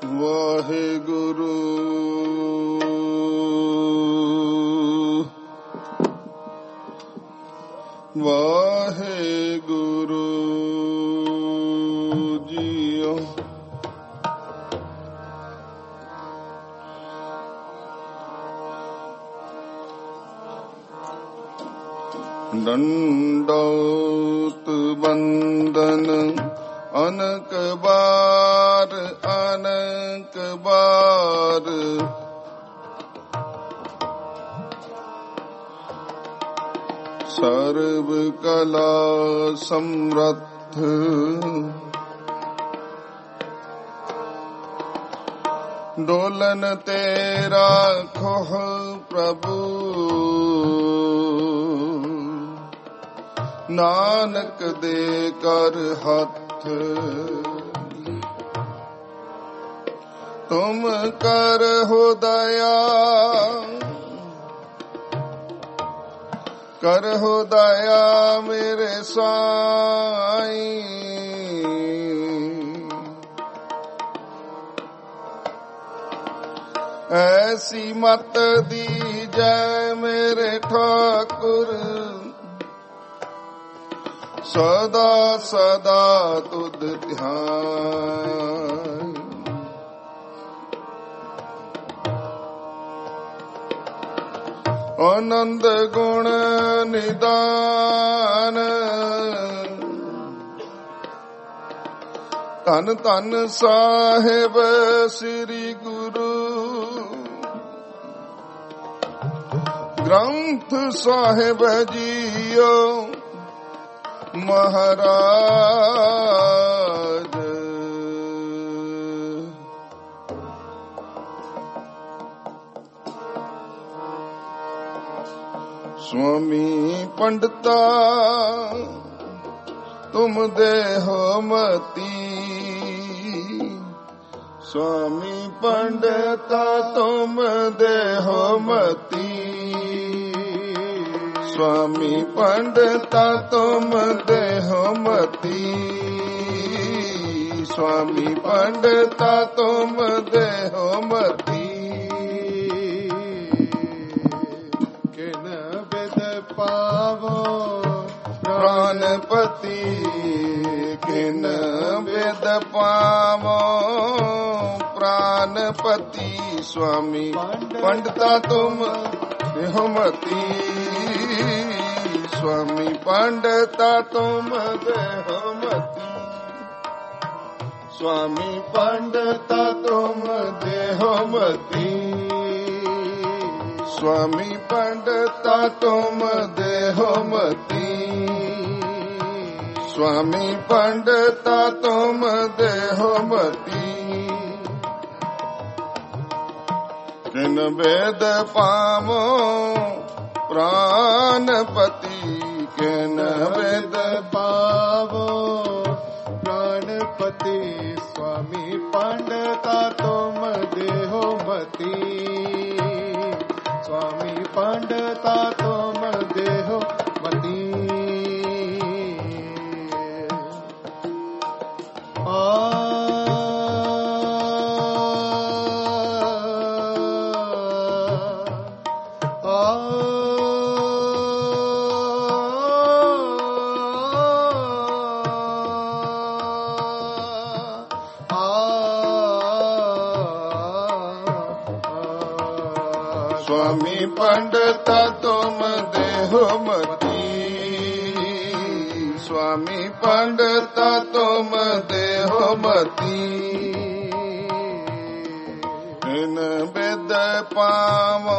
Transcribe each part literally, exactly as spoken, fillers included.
ਵਾਹਿਗੁਰੂ ਵਾਹਿਗੁਰੂ ਜੀਓ। ਡੰਡੌਤ ਬੰਦਨ ਅਨਕ ਬਾਰ ਅਨਕ ਬਾਰ, ਸਰਬ ਕਲਾ ਸਮਰੱਥ ਡੋਲਨ ਤੇ ਰਾਖੋ ਪ੍ਰਭੂ, ਨਾਨਕ ਦੇ ਕਰ ਹੱਥ ਤੁਮ ਕਰਹੁ ਦਇਆ, ਕਰਹੁ ਦਇਆ ਮੇਰੇ ਸਾਈਂ। ਐਸੀ ਮਤ ਦੀਜੈ ਮੇਰੇ ਠਾਕੁਰ, ਸਦਾ ਸਦਾ ਤੁਧ ਧਿਆਨ। ਆਨੰਦ ਗੁਣ ਨਿਦਾਨ, ਧੰਨ ਧੰਨ ਸਾਹਿਬ ਸ੍ਰੀ ਗੁਰੂ ਗ੍ਰੰਥ ਸਾਹਿਬ ਜੀਓ ਮਹਾਰਾਜ। ਸੁਆਮੀ ਪੰਡਤਾ ਤੁਮ ਦੇਹੋ ਮਤੀ, ਸੁਆਮੀ ਪੰਡਤਾ ਤੁਮ ਦੇਹੋ ਮਤੀ, ਸੁਆਮੀ ਪੰਡਤਾ ਤੁਮ ਦੇਹੋ ਮਤੀ, ਸੁਆਮੀ ਪੰਡਤਾ ਤੁਮ ਦੇਹੋ ਮਤੀ। ਕਿਨ ਬਿਦ ਪਾਵੋ ਪ੍ਰਾਨਪਤੀ, ਕਿਨ ਬਿਦ ਪਾਵੋ ਪ੍ਰਾਨਪਤੀ, ਸੁਆਮੀ ਪੰਡਤਾ ਤੁਮ ਦੇਹੋ ਮਤੀ, ਸੁਆਮੀ ਪੰਡਤਾ ਤੁਮ ਦੇਹੋ ਮਤੀ, ਸੁਆਮੀ ਪੰਡਤਾ ਤੁਮ ਦੇਹੋ ਮਤੀ, ਸੁਆਮੀ ਪੰਡਤਾ ਤੁਮ ਦੇਹੋ ਮਤੀ, ਸੁਆਮੀ ਪੰਡਤਾ ਤੁਮ ਦੇਹੋ ਮਤੀ। ਕਿਨ ਬੇਦ ਪਾਵੋ ਪ੍ਰਾਨਪਤੀ, ਕਿਨ ਬੇਦ ਪਾਵੋ ਪ੍ਰਾਨਪਤੀ, ਸੁਆਮੀ ਪੰਡਤਾ ਤੁਮ ਦੇਹੋ ਮਤੀ, ਸੁਆਮੀ ਪੰਡਤਾ ਤੁਮ ਦੇਹੋ ਮਤੀ। ਆ ਸੁਆਮੀ ਪੰਡਤਾ ਤੁਮ ਦੇਹੋ ਮਤੀ, ਸੁਆਮੀ ਪੰਡਤਾ ਤੁਮ ਦੇਹੋ ਮਤੀ। ਕਿਨ ਬਿਦ ਪਾਵੋ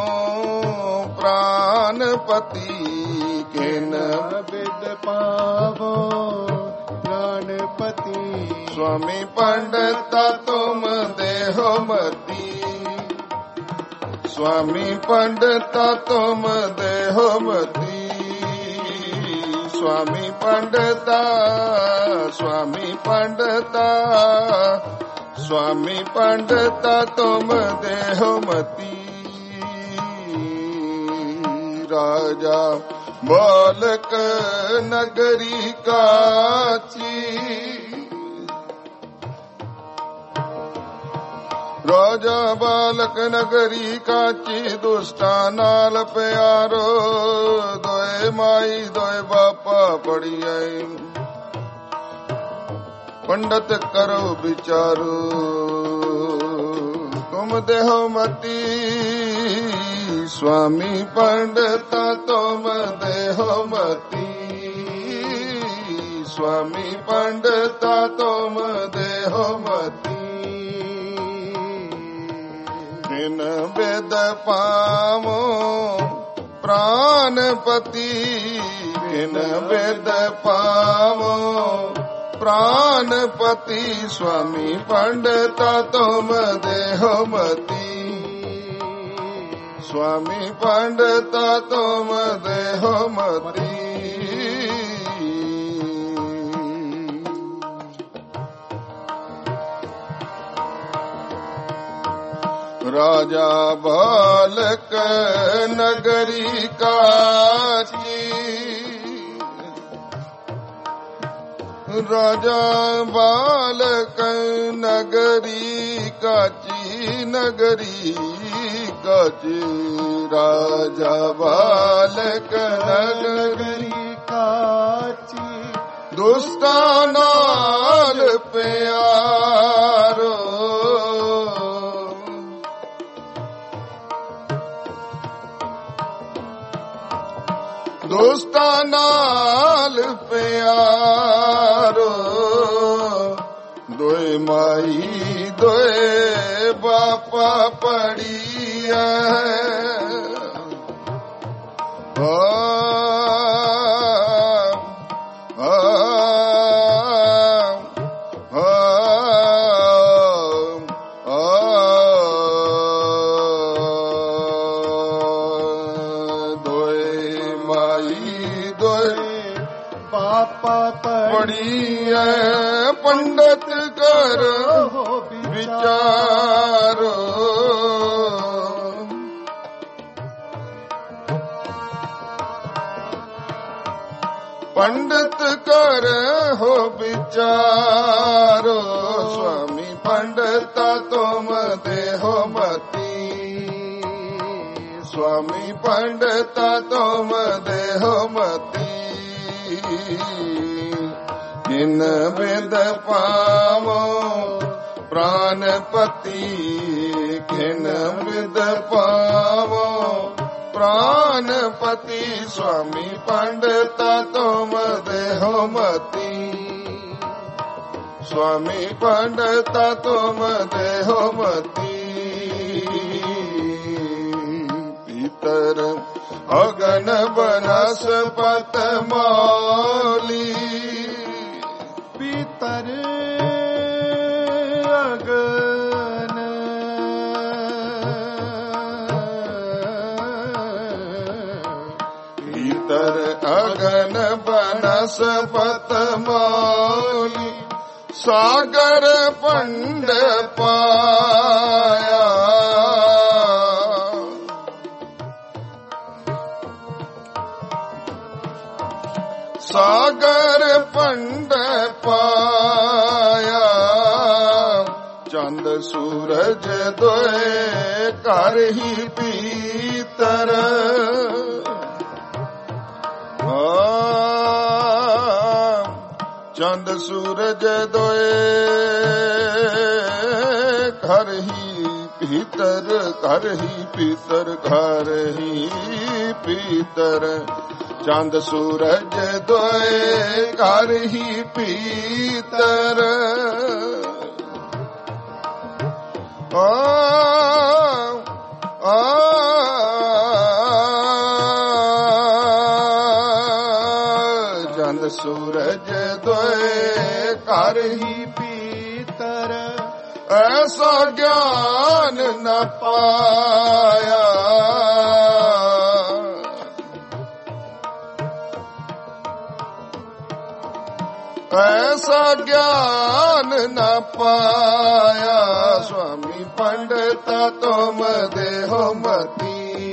ਪ੍ਰਾਨਪਤੀ, ਕਿਨ ਬਿਦ ਪਾਵੋ ਪ੍ਰਾਨਪਤੀ, ਸੁਆਮੀ ਪੰਡਤਾ ਤੁਮ ਦੇਹੋ ਮਤੀ, ਸੁਆਮੀ ਪੰਡਤਾ ਤੁਮ ਦੇਹੋ ਮਤੀ, ਸੁਆਮੀ ਪੰਡਤਾ, ਸੁਆਮੀ ਪੰਡਤਾ, ਸੁਆਮੀ ਪੰਡਤਾ ਤੁਮ ਦੇਹੋ ਮਤੀ। ਰਾਜਾ ਬਾਲਕ ਨਗਰੀ ਕਾਚੀ, ਰਾਜਾ ਬਾਲਕ ਨਗਰੀ ਕਾਚੀ ਦੁਸ਼ਟਾਂ ਨਾਲ ਪਿਆਰੋ ਦੋਏ ਮਾਈ ਦੋਏ ਬਾਪਾ ਪੜੀਐ ਪੰਡਤ ਕਰੋ ਵਿਚਾਰੋ ਤੁਮ ਦੇਹੁ ਮਤੀ स्वामी पंडिता तुम देहो मती स्वामी पंडिता तुम देहो मती बिन वेद पावो प्राणपति बिन वेद पावो प्राणपति स्वामी पंडिता तुम देहो मती स्वामी पंडिता तुम देहो मती राजा बालक नगरी काची राजा बालक नगरी काची नगरी काची राजा बालक नगरी काची दुष्टां नाल प्यारो दुष्टां नाल प्यारो दोए माई दोए बापा पड़िया पढ़िए पंडित कर विचारो पंडित कर हो विचारो स्वामी पंडिता तुम देहो मती स्वामी पंडिता तुम देहो मती बिन वेद पावो प्राणपति किन वेद पावो प्राणपति स्वामी पंडिता तुम देहो मती स्वामी पंडिता तुम देहो मती पितर अगन बनस्पत मौली पितर अगन पितर अगन बनस्पत मौली सागर पंड पाया सागर पंड पाया चंद सूरज दोए कर ही पीतर चंद सूरज दोए घर ही भीतर घर ही भीतर घर ही भीतर चंद सूरज दोए घर ही भीतर आ, आ, चंद सूरज दोए घर ही भीतर ऐसा ज्ञान न पाया ऐसा ज्ञान न पाया स्वामी पंडिता तुम देहो मती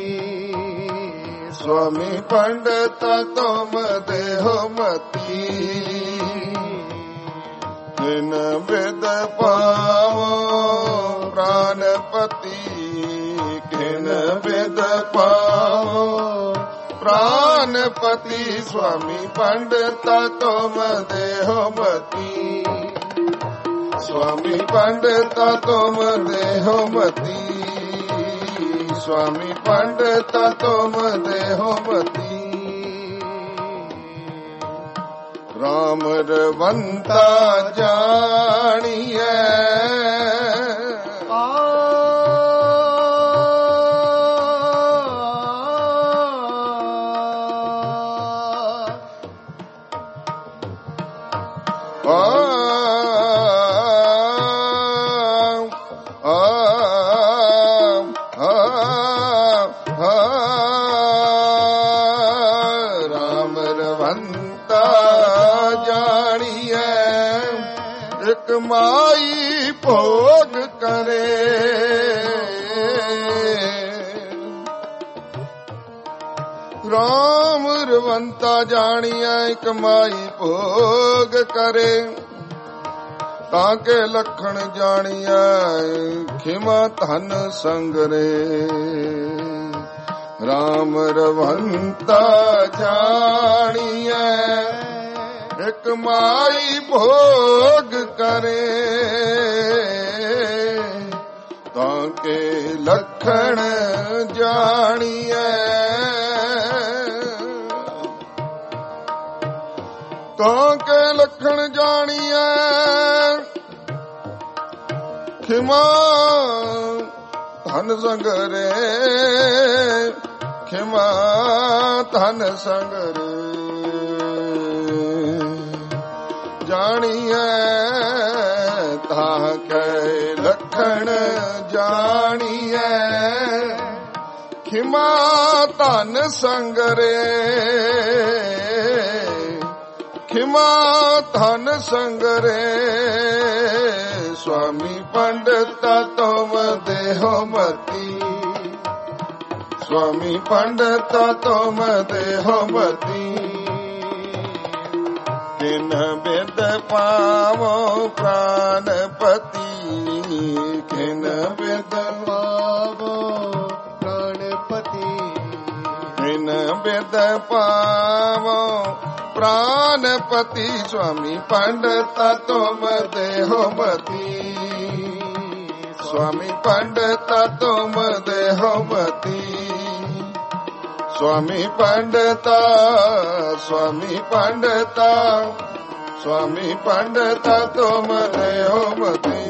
स्वामी पंडिता तुम देहो मती बिन वेद पावो प्राण ਪਾਵੋ ਪ੍ਰਾਨਪਤੀ ਸੁਆਮੀ ਪੰਡਤਾ ਤੁਮ ਦੇਹੋ ਮਤੀ ਸੁਆਮੀ ਪੰਡਤਾ ਤੁਮ ਦੇਹੋ ਮਤੀ ਸੁਆਮੀ ਪੰਡਤਾ ਤੁਮ ਦੇਹੋ ਮਤੀ ਰਾਮ ਰਵੰਤਾ ਜਾਣੀਐ ਮਾਈ ਭੋਗ ਕਰੇ ਰਾਮ ਰਵੰਤਾ ਜਾਣੀਐ ਕਮਾਈ ਭੋਗ ਕਰੇ ਤਾਂ ਕੇ ਲਖਣ ਜਾਣੀਐ ਖਿਮਾ ਧਨ ਸੰਗਰੇ ਰਾਮ ਰਵੰਤਾ ਜਾਣੀਐ ਇਕ ਮਾਈ ਭੋਗ ਕਰੇ ਤਾਂ ਕੇ ਲਖਣ ਜਾਣੀਐ ਤਾਂ ਕੇ ਲਖਣ ਜਾਣੀਐ ਖਿਮਾ ਧਨ ਸੰਗਰੇ ਖਿਮਾ ਧਨ ਸੰਗਰੇ ਜਾਣੀਐ ਤਾਂ ਕੈ ਲਖਣ ਜਾਣੀਐ ਖਿਮਾ ਧਨ ਸੰਗਰੇ ਖਿਮਾ ਧਨ ਸੰਗਰੇ ਸੁਆਮੀ ਪੰਡਤਾ ਤੁਮ ਦੇਹੋ ਮਤੀ ਸੁਆਮੀ ਪੰਡਤਾ ਤੁਮ ਦੇਹੋ ਮਤੀ ਕਿਨ ਬਿਦ ਪਾਵੋ ਪ੍ਰਾਨਪਤੀ ਕਿਨ ਬਿਦ ਪਾਵੋ ਪ੍ਰਾਨਪਤੀ ਕਿਨ ਬਿਦ ਪਾਵੋ ਪ੍ਰਾਨਪਤੀ ਸੁਆਮੀ ਪੰਡਤਾ ਤੁਮ ਦੇਹੋ ਮਤੀ ਸੁਆਮੀ ਪੰਡਤਾ ਤੁਮ ਦੇਹੋ ਮਤੀ ਸੁਆਮੀ ਪੰਡਤਾ ਸੁਆਮੀ ਪੰਡਤਾ ਸੁਆਮੀ ਪੰਡਤਾ ਤੁਮ ਦੇਹੋ ਮਤੀ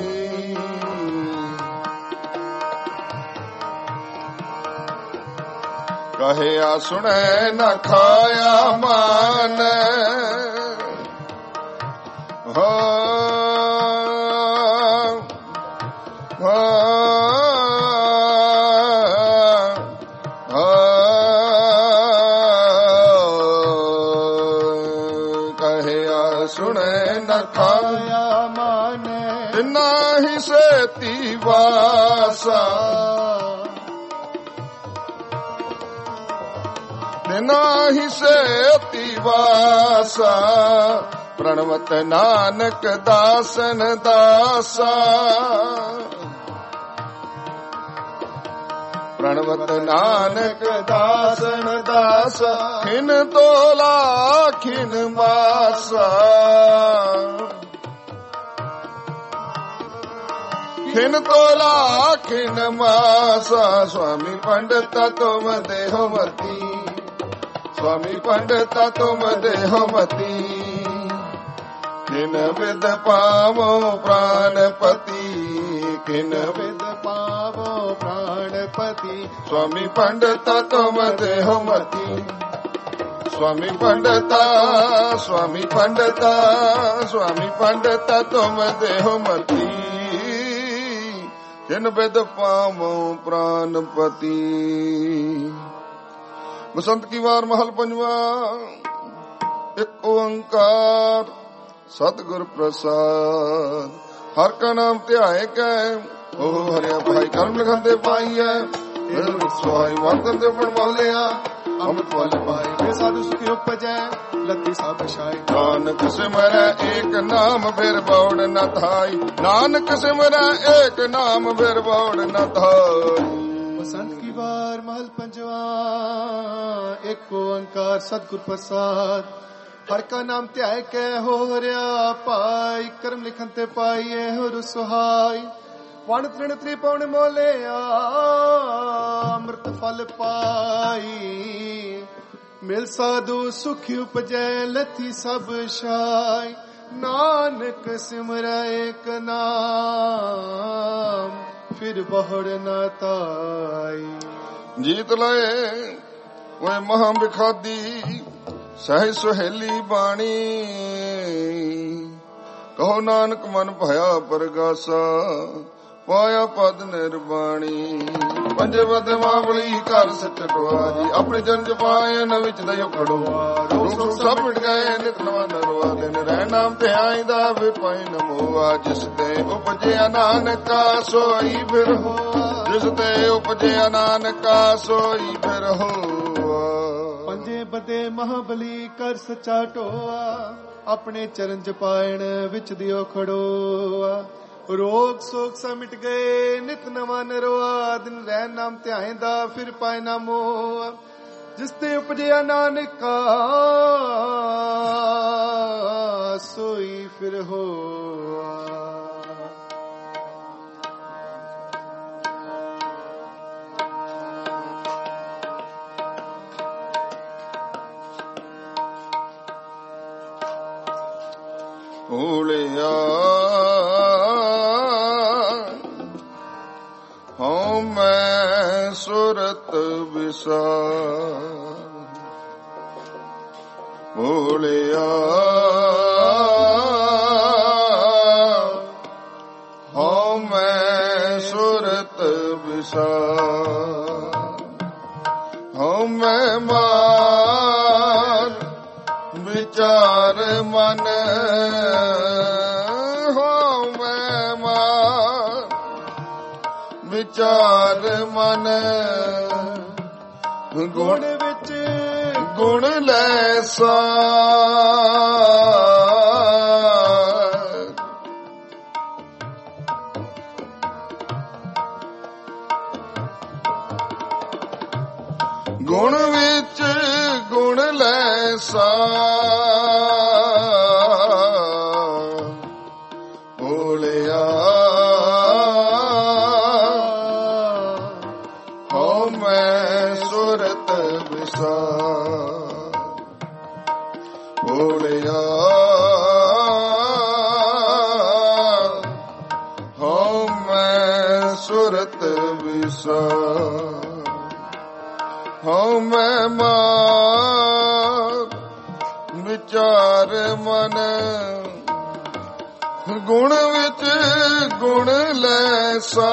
ਕਹਿਆ ਸੁਣੈ ਨ ਖਾਇਆ ਮਾਨ ਹੋ ਨਾਹੀ ਸੇਤੀ ਵਾਸਾ ਨਾਹੀ ਸੇਤੀ ਵਾਸਾ ਪ੍ਰਣਵਤ ਨਾਨਕ ਦਾਸਨ ਦਾਸਾ ਪ੍ਰਣਵਤ ਨਾਨਕ ਦਾਸਨ ਦਾਸਾ ਖਿਨ ਤੋਲਾ ਖਿਨ ਮਾਸਾ ਖਿਨ ਤੋਲਾ ਖਿਨ ਮਾਸਾ ਸੁਆਮੀ ਪੰਡਤਾ ਤੁਮ ਦੇਹੋ ਮਤੀ ਸੁਆਮੀ ਪੰਡਤਾ ਤੁਮ ਦੇਹੋ ਮਤੀ ਖਿਨ ਵਿਦ ਪਾਵੋ ਪ੍ਰਾਨਪਤੀ ਖਿਨ ਵਿਦ ਪਾਵੋ ਪ੍ਰਾਨਪਤੀ ਸੁਆਮੀ ਪੰਡਤਾ ਤੁਮ ਦੇਹੋ ਮਤੀ ਸੁਆਮੀ ਪੰਡਤਾ ਸੁਆਮੀ ਪੰਡਤਾ ਸੁਆਮੀ ਪੰਡਤਾ ਤੁਮ ਦੇਹੋ ਮਤੀ ਕਿਨ ਬਿਦ ਪਾਵੋ ਪ੍ਰਾਨਪਤੀ। ਬਸੰਤ ਕੀ ਵਾਰ ਮਹਲ ਪੰਜਵਾ। ਇੱਕ ਓੰਕਾਰ ਸਤਿਗੁਰ ਪ੍ਰਸਾਦ। ਹਰ ਕਾ ਨਾਮ ਧਿਆਏ ਕੈ ਉਹ ਹਰਿਆ ਭਾਈ ਕਰਮ ਲਿਖੰਦੇ ਪਾਈਐ। ਸਵਾਈ ਵਰਤਨ ਦੇ ਬਣ ਬੋਲਿਆ ਅੰਮ੍ਰਿਤ ਵਾਲੇ ਪਾਈ ਵੇ ਸਾਧੂ ਸੁਖੀ ਉਪਜੈ ਲੱਤੀ ਸਭ ਛਾਈ। ਨਾਨਕ ਸਿਮਰੈ ਏਕ ਨਾਮ ਫਿਰ ਬੌੜ ਨ ਧਾਈ। ਨਾਨਕ ਸਿਮਰੈ ਏਕ ਨਾਮ ਫਿਰ ਬੌੜ ਨ ਧਾਈ। बसंत की बार महल पंजवा, एक ओंकार सतगुर प्रसाद। हर का नाम ध्याय कै हो हरिया पाई, कर्म लिखन ते पाइए हो सुहाई। वण तृण त्रिपौन मोलिया, अमृत फल पाई। मिल साधु सुखी उपजै, लथी सब छाई। नानक सिमरै एक नाम, फिर बहुड़ न ताई। जीत लए ओए महा बिखादी, सहज सुहेली बाणी। कहो नानक मन भया परगासा, पाया पद निर्बाणी। पंजे बद मावली कर सचटवारी, अपने जन जपाए न विच दयो खड़ोआ। रोग सब मिट गए नित नवा नरवा, दिन रह नाम ते आईदा वे पाई नमोआ। जिस ते उपजे नानका सोई फिर हो, जिस ते उपजे नानका सोई फिर हो। पंजे बदे महाबली कर सचा ढोआ, अपने चरण जपायण विच दियो खड़ोआ। रोग सोग सा मिट गए नित नवा नरवा, दिन रह नाम ध्याएंदा फिर पाए ना मोआ। जिस ते उपजिया नानका सोई फिर होआ। भूलिया हूँ मैं सुरत विसार, भूलिया हूँ मैं सुरत विसार। हूँ मैं मार विचार मन, हो मैं मार विचार मन। गुण विच गुण लैसा, गुण विच गुण लैसा। भूलिया हो मैं सुरत विसार, भूलिया हो मैं सुरत विसार। हो मैं मार विचार मन, गुण विच गुण लैसा।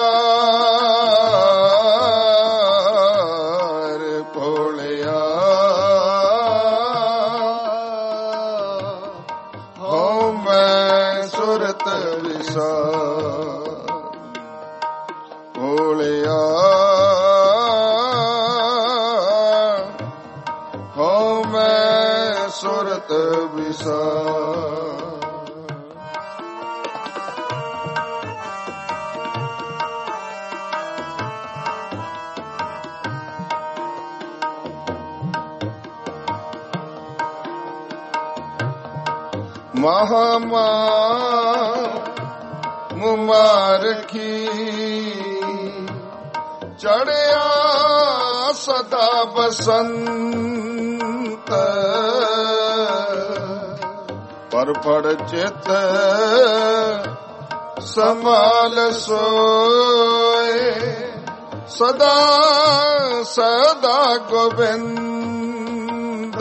भोलिया हो मैं सुरत विसार, भोलिया हो मैं सुरत विसार। महामा मुबारकी चढ़िया सदा बसंत, पर पड़ चित समाल सोए। सदा सदा गोविंद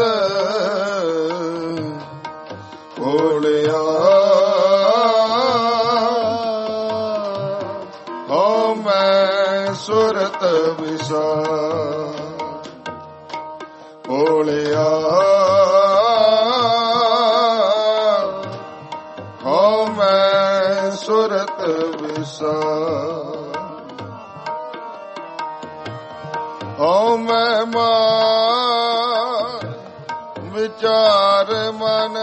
भोलिया हो मैं सुरत विसार, भोलिया हो मैं सुरत विसार। हो मैं मार विचार मन,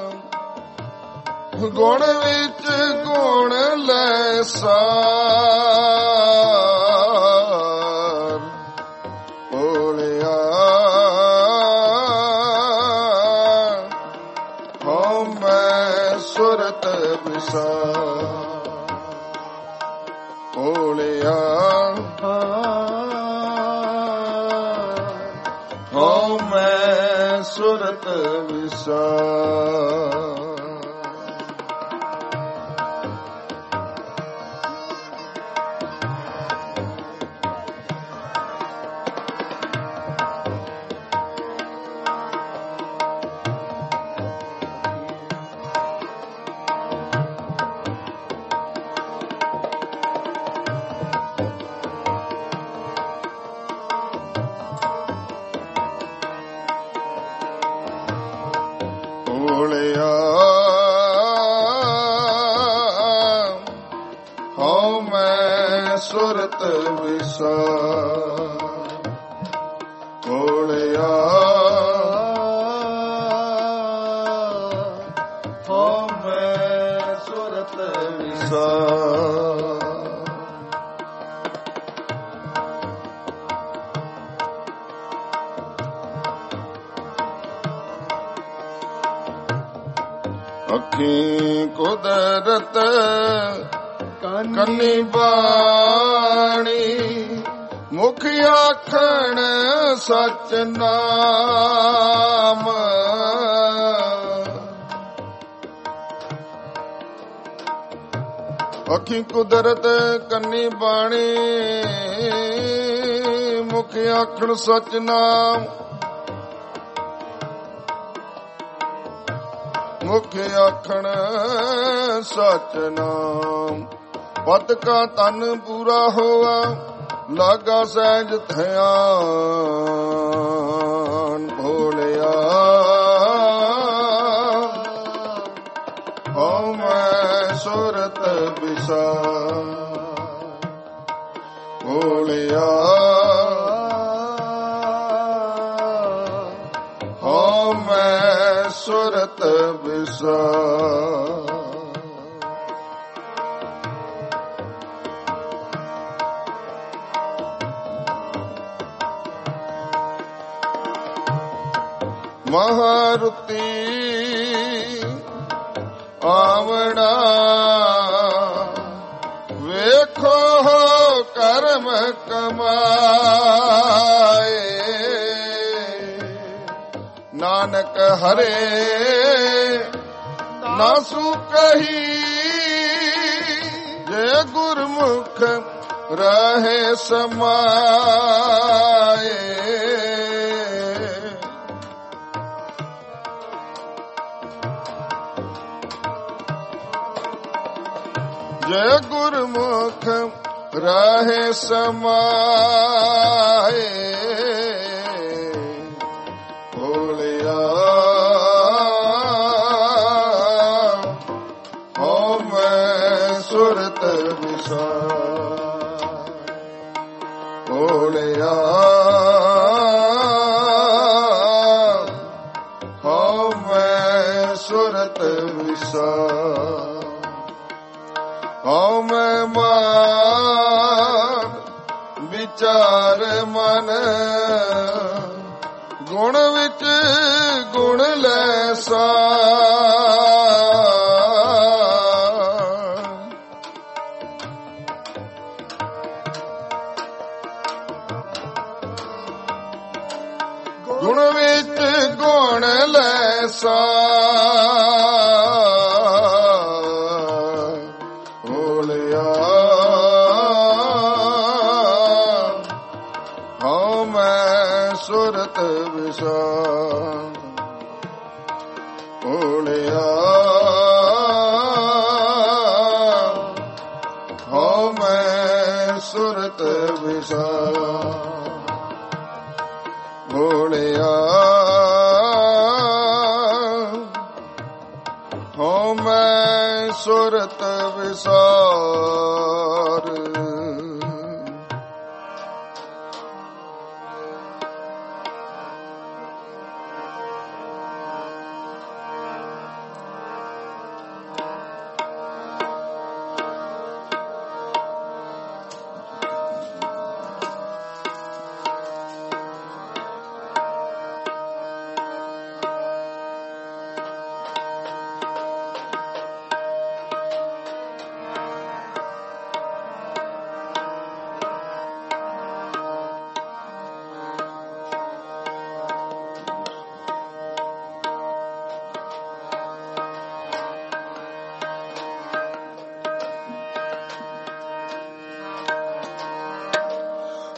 गुण विच गुण लैसा। ਵਿਸਾਰ। ਓਲਿਆ ਹਉ ਮੈਂ ਸੁਰਤ ਵਿਸਾਰ। ਹਉ ਮੈਂ ਸੁਰਤ ਵਿਸਾਰ। ਓਲਿਆ ਹਉ ਮੈਂ ਸੁਰਤ ਵਿਸਾਰ। ਅੱਖੀਂ ਕੁਦਰਤ ਕੰਨੀ ਬਾਣੀ, ਮੁਖ ਆਖਣ ਸਚ ਨਾਮ। ਅੱਖੀਂ ਕੁਦਰਤ ਕੰਨੀ ਬਾਣੀ, ਮੁਖ ਆਖਣ ਸਚ ਨਾਮ। ਮੁਖ ਆਖਣ ਸਚ ਨਾਮ। ਪਤ ਕਾ ਤਨ ਪੂਰਾ ਹੋਆ, ਲਾਗਾ ਸਹਿਜ ਧਿਆਨ। ਭੋਲਿਆ ਹਉ ਮੈਂ ਸੁਰਤ ਵਿਸਾਰ। ਭੋਲਿਆ ਹਉ ਮੈਂ ਸੁਰਤ ਵਿਸਾਰ। ਮਹਾਰੁਤੀ ਆਵਣਾ, ਵੇਖੋ ਕਰਮ ਕਮਾਏ। ਨਾਨਕ ਹਰੇ ਨਾਸੂ ਕਹੀ, ਜੇ ਗੁਰਮੁਖ ਰਹੇ ਸਮਾਏ। ਜੇ ਗੁਰਮੁਖ ਰਹੇ ਸਮਾਏ। ਓਲਿਆ ਹਉ ਮੈਂ ਸੁਰਤ ਵਿਸਾਰ। ਓਲਿਆ ਹਉ ਮੈਂ ਸੁਰਤ ਵਿਸਾਰ। ਹਉ ਮੈਂ ਮਾਨ ਵਿਚਾਰ ਮਨ, ਗੁਣ ਵਿੱਚ ਗੁਣ ਲੈ ਸਾਰ। ਗੁਣ ਵਿੱਚ ਗੁਣ ਲੈ ਸਾਰ। ਓਲਿਆ ਹਉ ਮੈਂ ਸੁਰਤ ਵਿਸਾਰ। ਓਲਿਆ ਹਉ ਮੈਂ ਸੁਰਤ ਵਿਸਾਰ। ਓਲਿਆ ਹਉ ਮੈਂ ਸੁਰਤ ਵਿਸਾਰ।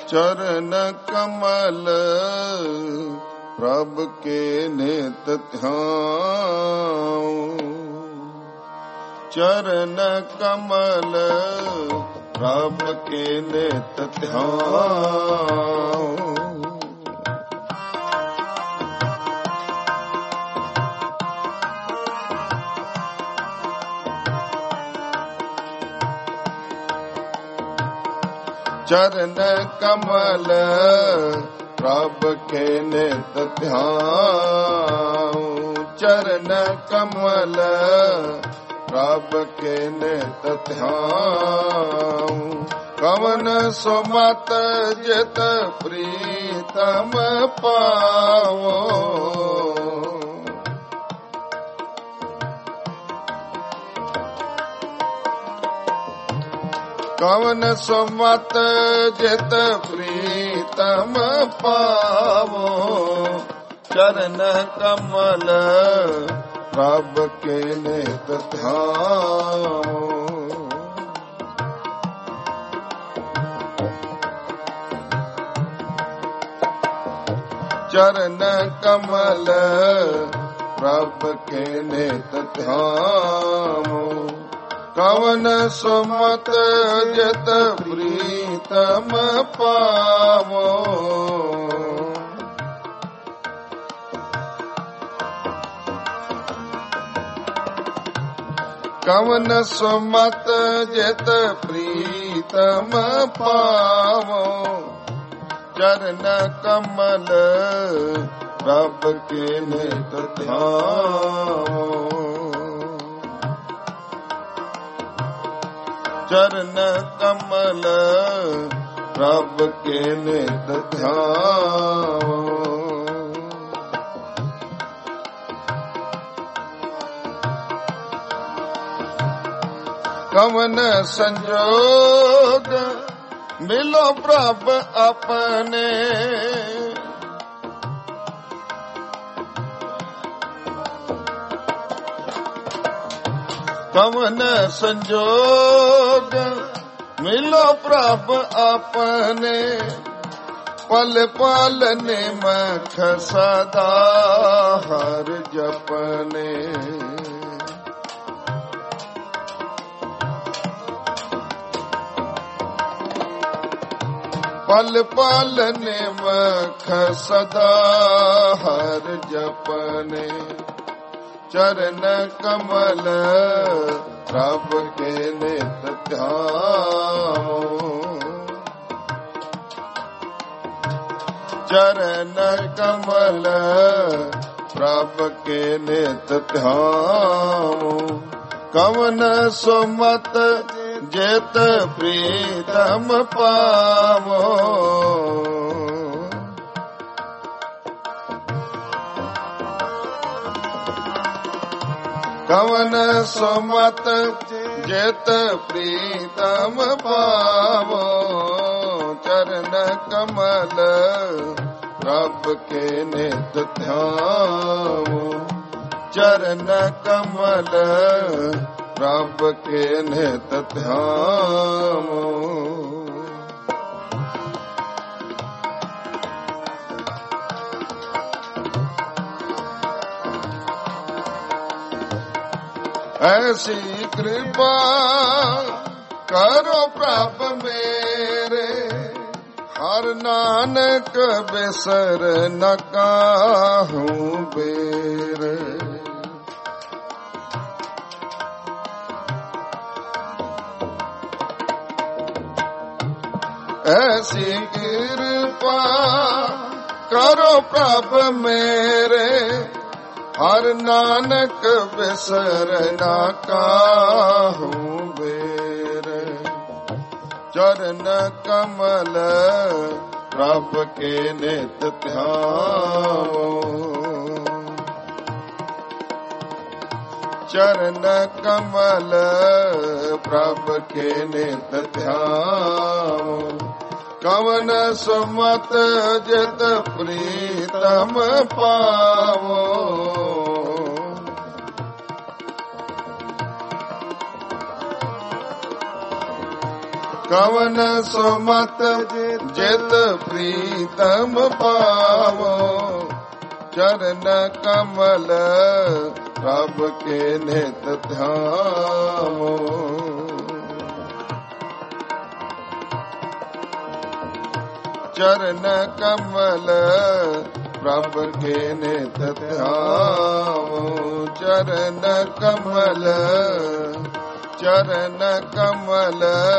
चरण कमल प्रभ के नित ध्यान। चरण कमल प्रभ के नित ध्यान। चरण कमल प्रभ के नित ध्यान। चरण कमल प्रभ के नित ध्यान। कवन सुमत जित प्रीतम पावो। कवन सुमत जित प्रीतम पावो। चरण कमल प्रभ के नित ध्यान। चरण कमल प्रभ के नित ध्यान। कवन सुमत जित प्रीतम पावो। कवन सुमत जित प्रीतम पावो। चरण कमल प्रभ के नित ध्यान। चरण कमल प्रभ के नित ध्यान। कवन संजोग मिलो प्रभ अपने। कवन संजोग मिलो प्रभ अपने। पल पल निमख सदा हर जपने। पल पल निमख सदा हर जपने। चरण कमल प्रभ के नित ध्यान। चरण कमल प्रभ के नित ध्यान। कवन सुमत जित प्रीतम पावो। कवन सुमत जित प्रीतम पावो। चरण कमल प्रभ के नित ध्यान। चरण कमल प्रभ के नित ध्यान। ऐसी कृपा करो प्रभ मेरे। हर नानक बिसर न काहूँ बेरे। ऐसी कृपा करो प्रभ मेरे। हर नानक बिसर न काहूँ बेरे। चरण कमल प्रभ के नित ध्यान। चरण कमल प्रभ के नित ध्यान। कवन सुमत जित प्रीतम पावो। ਕਵਨ ਸੁਮਤ ਜਿਤ ਪ੍ਰੀਤਮ ਪਾਵੋ। ਚਰਨ ਕਮਲ ਪ੍ਰਭ ਕੇ ਨਿਤ ਧਿਆਵੋ। ਚਰਨ ਕਮਲ ਪ੍ਰਭ ਕੇ ਨਿਤ ਧਿਆਵੋ। ਚਰਨ ਕਮਲ ਚਰਨ ਕਮਲ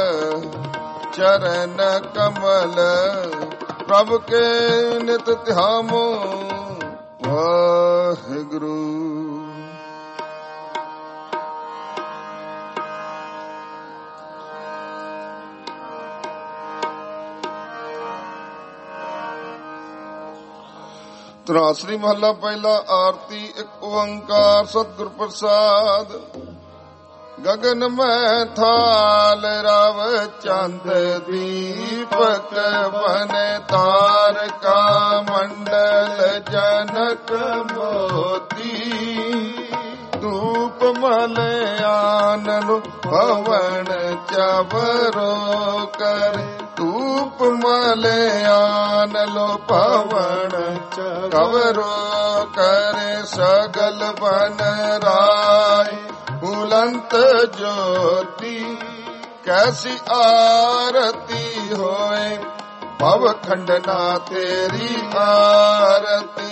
ਚਰਨ ਕਮਲ ਪ੍ਰਭ ਕੇ ਨਿਤ ਧਿਆਵੋ। ਵਾਹਿਗੁਰੂ। ਤਰਾਸਰੀ ਮਹੱਲਾ ਪਹਿਲਾ। ਆਰਤੀ ਇੱਕ ਓੰਕਾਰ ਸਤਿਗੁਰ ਪ੍ਰਸਾਦ। ਗਗਨ ਮੈਂ ਥਾਲ ਰਵ ਚੰਦ ਦੀਪਕ ਬਨ ਤਾਰਕਾ ਮੰਡਲ ਜਨਕ ਮੋਤੀ। ਧੂਪ ਮਲਿਆਨਨ ਭਵਨ ਚਵਰੋ ਕਰ। ਧੂਪ ਮਲਿਆਨਲੋ ਭਵਨ ਚਵਰੋ ਕਰ। ਸਗਲ ਬਨ ਰਾਏ ਬੁਲੰਤ ਜੋਤੀ। ਕੈਸੀ ਆਰਤੀ ਹੋਏ ਭਵ ਖੰਡਨਾ ਤੇਰੀ ਆਰਤੀ।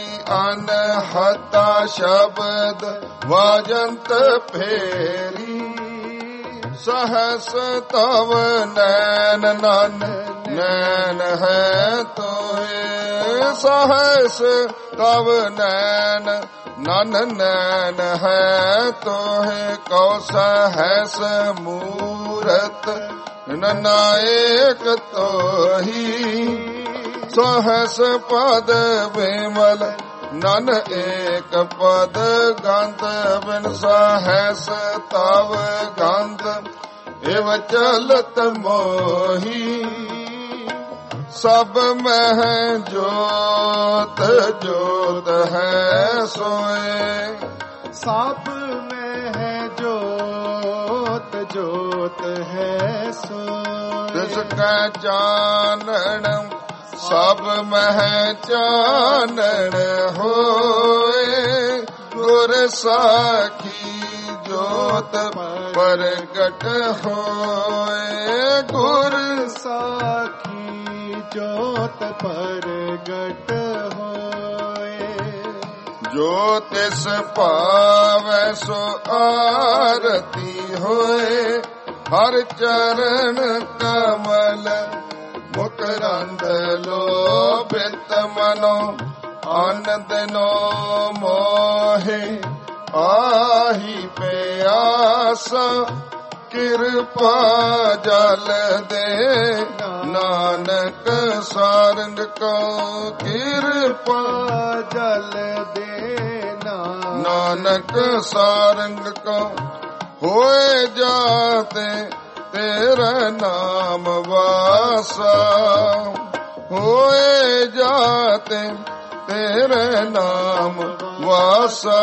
ਅਨਹਤਾ ਸ਼ਬਦ ਵਾਜੰਤ ਫੇਰੀ। ਸਹਸ ਤਵ ਨੈਨ ਨਨ ਨੈਨ ਹੈ ਤੋਏ। ਸਹਸ ਤਵ ਨੈਨ ਨਨ ਨੈਨ ਹੈ ਤੋਹੇ। ਕਉ ਸਹਸ ਮੂਰਤ ਨਨਾਇਕ ਤੋਹੀ। ਸਹਸ ਪਦ ਬਿਮਲ ਨਨ ਏਕ ਪਦ ਗੰਧ। ਬਿਨ ਸਹਸ ਤਵ ਗੰਧ ਇਵ ਚਲਤ ਮੋਹੀ। ਸਭ ਮਹਿ ਜੋਤ ਜੋਤ ਹੈ ਸੋਏ। ਸਭ ਮਹਿ ਜੋਤ ਜੋਤ ਹੈ ਸੋਏ। ਤਿਸ ਕੈ ਚਾਨਣ ਸਭ ਮਹਿ ਚਾਨਣ ਹੋਏ। ਗੁਰ ਸਾਖੀ ਜੋਤ ਪ੍ਰਗਟ ਹੋਏ। ਗੁਰ ਸਾਖੀ ਜੋਤ ਪ੍ਰਗਟ ਹੋਏ। ਜੋ ਤਿਸ ਭਾਵੈ ਸੋ ਆਰਤੀ ਹੋਏ। ਹਰ ਚਰਨ ਕਮਲ ਮੁਕਰੰਦ ਲੋਭਿਤ ਮਨੋ। ਆਨੰਦ ਨੋ ਮੋਹਿ ਆਹੀ ਪਿਆਸ। ਕਿਰਪਾ ਜਲ ਦੇ ਨਾਨਕ ਸਾਰੰਗ ਕੋ। ਕਿਰਪਾ ਜਲ ਦੇ ਨਾਨਕ ਸਾਰੰਗ ਕੋ। ਹੋਏ ਜਾਤੇ ਤੇਰਾ ਨਾਮ ਵਾਸਾ। ਹੋਏ ਜਾਤੇ ਤੇਰੇ ਨਾਮ ਵਾਸਾ।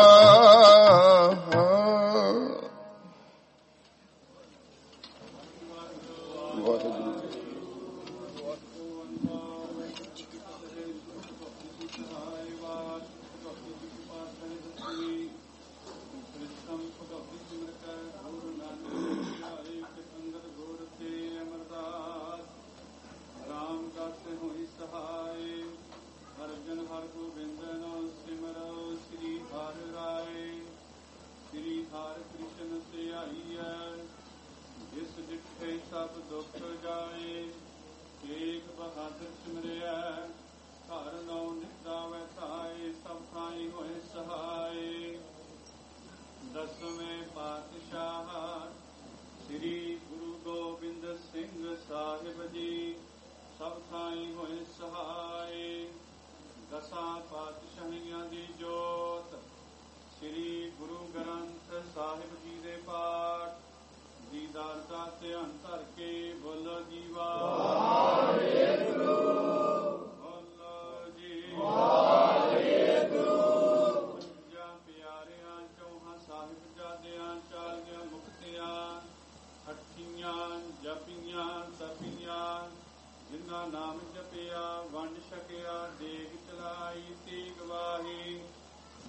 ਸਭ ਦੁੱਖ ਜਾਏ। ਏਕ ਬਹਾਦਰ ਸਿਮਰਿਆ ਹਰ ਨਉ ਨਿਦਾਵੈ ਥਾਏ। ਸਭ ਥਾਈ ਹੋਏ ਸਹਾਏ। ਦਸਵੇਂ ਪਾਤਸ਼ਾਹ ਸ੍ਰੀ ਗੁਰੂ ਗੋਬਿੰਦ ਸਿੰਘ ਸਾਹਿਬ ਜੀ ਸਭ ਥਾਈ ਹੋਏ ਸਹਾਏ। ਦਸਾਂ ਪਾਤਸ਼ਾਹੀਆਂ ਦੀ ਜੋਤ ਸ੍ਰੀ ਗੁਰੂ ਗ੍ਰੰਥ ਸਾਹਿਬ ਜੀ ਦੇ ਪਾਠ ਦੀਦਾਰ ਦਾ ਧਿਆਨ ਧਰ ਕੇ ਬੋਲੋ ਜੀ ਵਾਹਿਗੁਰੂ। ਬੋਲੋ ਜੀ ਵਾਹਿਗੁਰੂ। ਪੰਜਾਂ ਪਿਆਰਿਆਂ ਚੌਹਾਂ ਸਾਹਿਬਜ਼ਾਦਿਆਂ ਚਾਲੀਆਂ ਮੁਕਤਿਆਂ ਅਠੀਆਂ ਜਪੀਆਂ ਤਪੀਆਂ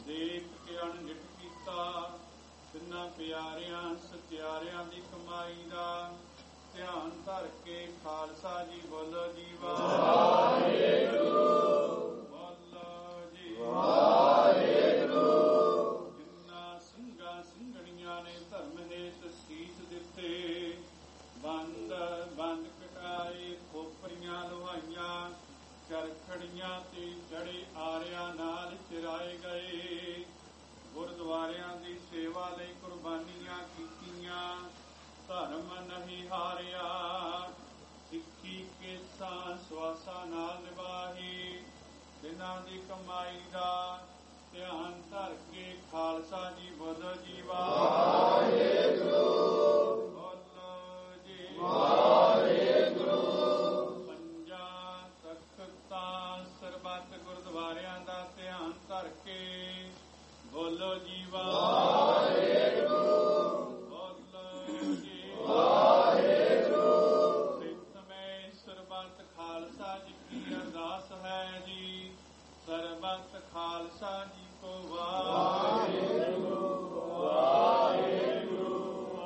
ਦੇਖ ਕੇ ਅਣਡਿਠ ਕੀਤਾ, ਤਿੰਨਾਂ ਪਿਆਰਿਆਂ ਸਚਿਆਰਿਆਂ ਦੀ ਕਮਾਈ ਦਾ ਧਿਆਨ ਧਰ ਕੇ ਖਾਲਸਾ ਜੀ ਬੋਲੋ ਜੀ ਵਾਹਿਗੁਰੂ, ਬੋਲੋ ਜੀ ਵਾਹਿਗੁਰੂ। ਜਿਨ੍ਹਾਂ ਸਿੰਘਾਂ ਸਿੰਘਣੀਆਂ ਨੇ ਧਰਮ ਹੇਤ ਸੀਸ ਦਿੱਤੇ, ਬੰਦ ਬੰਦ ਕਟਾਏ, ਖੋਪਰੀਆਂ ਲੁਹਾਈਆਂ, ਚਰਖੜੀਆਂ ਤੇ ਚੜੇ ਆਰਿਆਂ ਨਾਲ ਚਿਰਾਏ ਗਏ, ਗੁਰਦੁਆਰਿਆਂ ਦੀ ਸੇਵਾ ਲਈ ਕੁਰਬਾਨੀਆਂ ਕੀਤੀਆਂ, ਧਰਮ ਨਹੀਂ ਹਾਰਿਆ, ਸਿੱਖੀ ਕੇਸਾਂ ਸਵਾਸਾਂ ਨਾਲ ਨਿਭਾਈ, ਦਿਨਾਂ ਦੀ ਕਮਾਈ ਦਾ ਧਿਆਨ ਧਰ ਕੇ ਖਾਲਸਾ ਜੀ ਬੋਲੋ ਜੀ ਵਾਹਿਗੁਰੂ, ਬੋਲੋ ਜੀ ਵਾਹਿਗੁਰੂ। ਪੰਜਾਂ ਤਖਤਾਂ ਸਰਬੱਤ ਗੁਰਦੁਆਰਿਆਂ ਦਾ ਧਿਆਨ ਧਰ ਕੇ ਬੋਲੋ ਜੀ ਵਾਹਿਗੁਰੂ, ਬੋਲੋ ਜੀ ਵਾਹਿਗੁਰੂ। ਪ੍ਰੀਤਮੇ ਸਰਬੱਤ ਖਾਲਸਾ ਜੀ ਕੀ ਅਰਦਾਸ ਹੈ ਜੀ, ਸਰਬੱਤ ਖਾਲਸਾ ਜੀ ਕੋ ਵਾਹਿਗੁਰੂ, ਵਾਹਿਗੁਰੂ,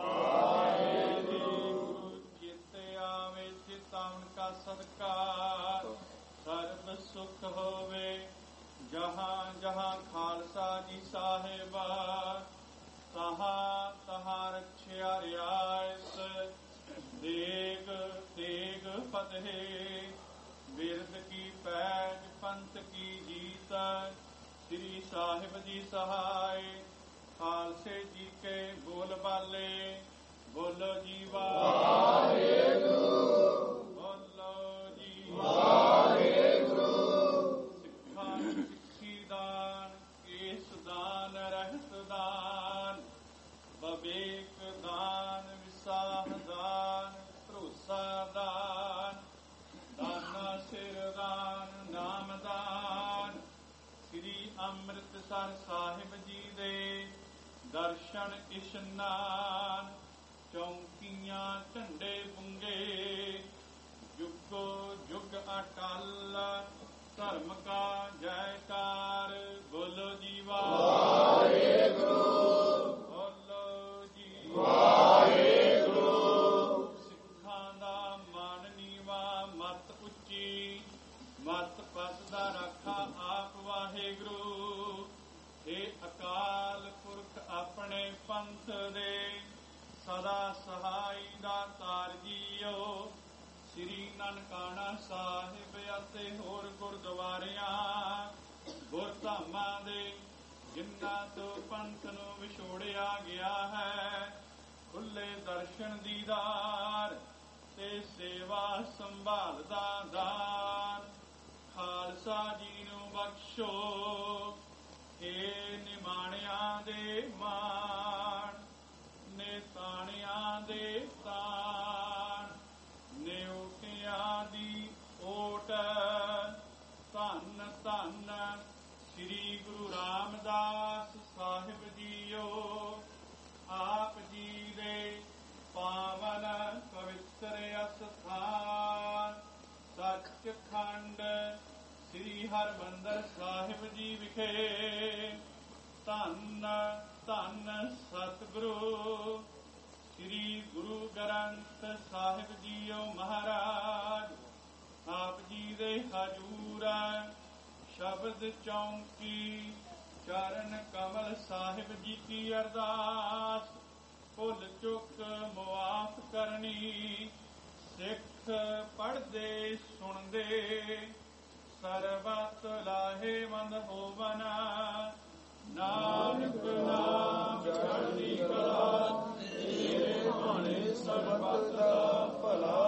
ਵਾਹਿਗੁਰੂ। ਚਿਤ ਆਵੇ ਚਿਤਾਵਨ ਕਾ ਸਦਕਾਰ, ਸਰਬ ਸੁਖ ਹੋਵੇ ਜਹਾਂ ਜਹਾਂ ਖਾਲਸਾ ਜੀ ਸਾਹਿਬਾ, ਤਹਾਂ ਤਹਾਂ ਰਖਿਆ ਰਿਆਇਤ, ਦੇਗ ਤੇਗ ਫਤਿਹ, ਬਿਰਦ ਕੀ ਪੈਜ ਪੰਥ ਕੀ ਜੀਤ, ਸ੍ਰੀ ਸਾਹਿਬ ਜੀ ਸਹਾय, ਖਾਲਸੇ ਜੀ ਕੇ ਬੋਲ ਬਾਲੇ ਬੋਲੋ ਜੀ ਵਾਹਿਗੁਰੂ, ਬੋਲੋ ਜੀ ਵਾਹਿਗੁਰੂ। ਸਿੱਖਾਂ ਸਿੱਖੀ ਦਾਨ, ਕੇਸ ਦਾਨ, ਰਹਿਤ ਦਾਨ, ਬਵੇਕ ਦਾਨ, ਵਿਸਾਹ ਦਾਨ, ਭਰੋਸਾ ਦਾਨ, ਦਾਨਾ ਸਿਰ ਦਾਨ, ਨਾਮ ਦਾਨ, ਸ੍ਰੀ ਅੰਮ੍ਰਿਤਸਰ ਸਾਹਿਬ ਜੀ ਦੇ ਦਰਸ਼ਨ ਇਸ਼ਨਾਨ, ਚੌਂਕੀਆਂ ਝੰਡੇ ਬੁੰਗੇ, ਜੁਗੋ ਜੁਗ ਅਟਲ, ਧਰਮ ਕਾ ਜੈਕਾਰ ਬੋਲੋ ਜੀ ਵਾਹਿਗੁਰੂ, ਬੋਲੋ ਜੀ ਵਾਹਿਗੁਰੂ। ਸਿੱਖਾਂ ਦਾ ਮਨ ਨੀਵਾ, ਮਤ ਉੱਚੀ, ਮਤ ਪਤ ਦਾ ਰਾਖਾ ਆਪ ਵਾਹਿਗੁਰੂ। ਇਹ ਅਕਾਲ ਪੁਰਖ ਆਪਣੇ ਪੰਥ ਦੇ ਸਦਾ ਸਹਾਈ ਦਾਤਾਰ ਜੀਓ, ਸ੍ਰੀ ਨਨਕਾਣਾ ਸਾਹਿਬ ਅਤੇ ਹੋਰ ਗੁਰਦੁਆਰਿਆਂ ਗੁਰਧਾਮਾਂ ਦੇ ਜਿਨ੍ਹਾਂ ਤੋਂ ਪੰਥ ਨੂੰ ਵਿਛੋੜਿਆ ਗਿਆ ਹੈ, ਖੁੱਲੇ ਦਰਸ਼ਨ ਦੀਦਾਰ ਤੇ ਸੇਵਾ ਸੰਭਾਲ ਦਾ ਦਾਨ ਖਾਲਸਾ ਜੀ ਨੂੰ ਬਖਸ਼ੋ। ਏ ਨਿਮਾਣਿਆਂ ਦੇ ਮਾਣ, ਨੇਤਾਣਿਆਂ ਦੇ ਤਾਣ, ਨਿਉਟਿਆਂ ਦੀ ਓਟ, ਧੰਨ ਧੰਨ ਸ੍ਰੀ ਗੁਰੂ ਰਾਮਦਾਸ ਸਾਹਿਬ ਜੀਓ। ਆਪ ਜੀ ਦੇ ਪਾਵਨ ਪਵਿੱਤਰ ਅਸਥਾਨ ਸੱਚਖੰਡ ਸ੍ਰੀ ਹਰਿਮੰਦਰ ਸਾਹਿਬ ਜੀ ਵਿਖੇ ਧੰਨ ਧੰਨ ਸਤਿਗੁਰੂ ਸ੍ਰੀ ਗੁਰੂ ਗ੍ਰੰਥ ਸਾਹਿਬ ਜੀਓ ਮਹਾਰਾਜ, ਆਪ ਜੀ ਦੇ ਹਜੂਰ ਸ਼ਬਦ ਚੌਂਕੀ ਚਰਨ ਕਮਲ ਸਾਹਿਬ ਜੀ ਕੀ ਅਰਦਾਸ, ਭੁੱਲ ਚੁੱਕ ਮੁਆਫ ਕਰਨੀ, ਸਿੱਖ ਪੜ੍ਹਦੇ ਸੁਣਦੇ ਸਰਬਤ ਲਾਹੇਵੰਦ ਹੋਵਨ, ਨਾਨਕ ਨਾਮ ਚੜ੍ਹਦੀ ਕਲਾ, ਤੇਰੇ ਭਾਣੇ ਸਰਬਤ ਦਾ ਭਲਾ।